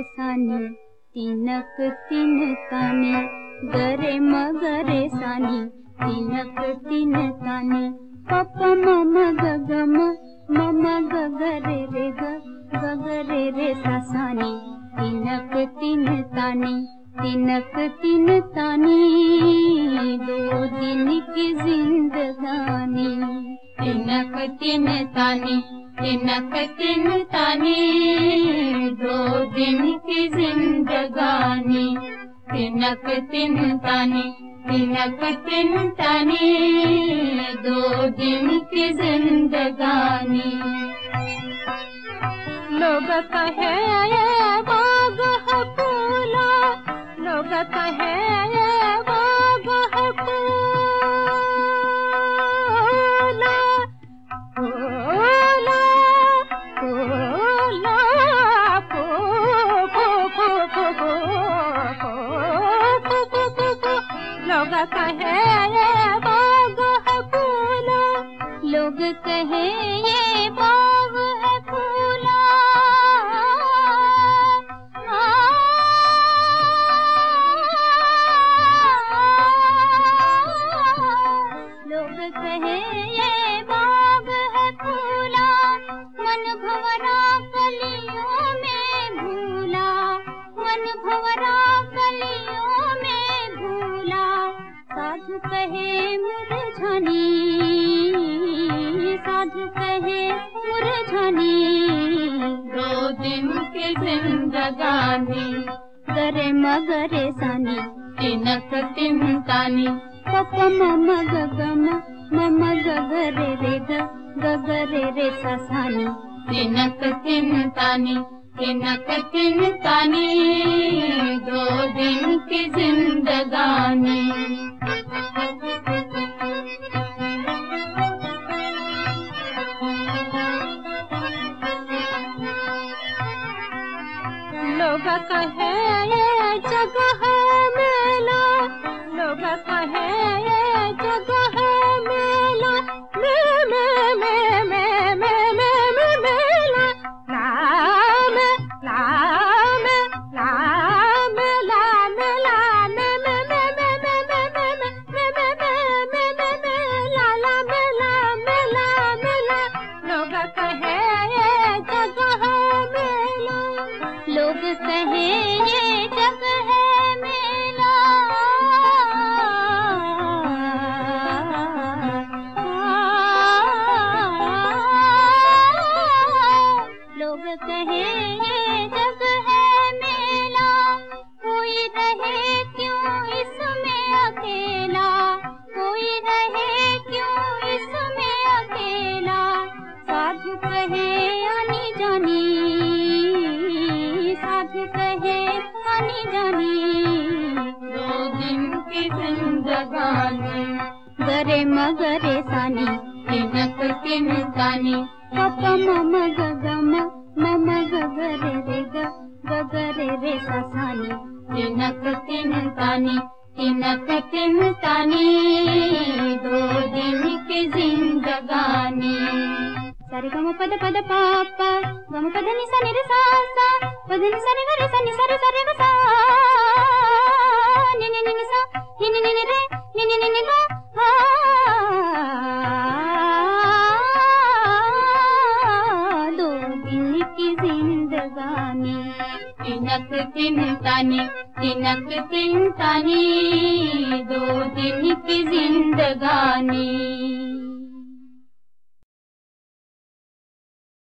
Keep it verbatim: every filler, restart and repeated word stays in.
सानी तिनक तिन तानी गरे मगरे सानी तिनक तिन तानी पप मम गगम मम गगरे रे ग गगरे रे सानी तिनक तिन तानी तिनक तिन तानी दो दिन की जिंदगानी तिनक तिन तानी तिनक तिन तानी दो दिन की जिंदगानी तिनक तिन तानी तिनक तिन तानी दो दिन की जिंदगानी। लोग कहे ये बाग है फूला, लोग कहे ये बाग है फूला, फूला फूला फू फू फू फू फू फू फू। लोग कहे ये बाग है फूला, लोग कहे ये बाग है फूला, लोग कहे ये बाग है फूला, मन भंवरा कलियों में भूला, मन भंवरा कलियों में भूला, साधु कहे मुरझानी, साधु कहे मुरझानी दो दिन की जिंदगानी गरे मगरे सानी तिनक तिन तानी पप मम गगम मम गगरे रे ग गगरे रे सानी तिनक तिन तानी तिनक तिन तानी दो दिन की जिंदगानी। लोग कहे ये जगह मेला, लोग कहे ये जगह मेला, मे मे मे मे मे मे मे मेला, लाम लाम लाम लाम लाम मे मे मे मे मे मे मे मे मे मे मे ला ला मे लाम लाम ला। लोग कहे ये जगह मेला, लोग कहे ये जगह है मेला, लोग कहे ये जगह है मेला, कोई रहे क्यों इसमें अकेला, कोई रहे क्यों इसमें अकेला, साधु कहे आनी जानी, साधु कहे आनी जानी दो दिन की जिंदगानी गरे मगरे सानी तिनक तिन तानी पप मम गगम मम गगरे रे ग गगरे रे सानी तिनक तिन तानी तिनक तिन तानी दो दिन की जिंदगानी। सारे गम पद पद पापा गम पद नि सा नि रे सा सा पद नि सा रे ग रे सा नि सा रे सा रे ग सा नि नि नि नि सा नि नि नि नि रे नि नि नि नि ग दो दिन की जिंदगानी तिनक तिन तानी तिनक तिन तानी दो दिन की जिंदगानी।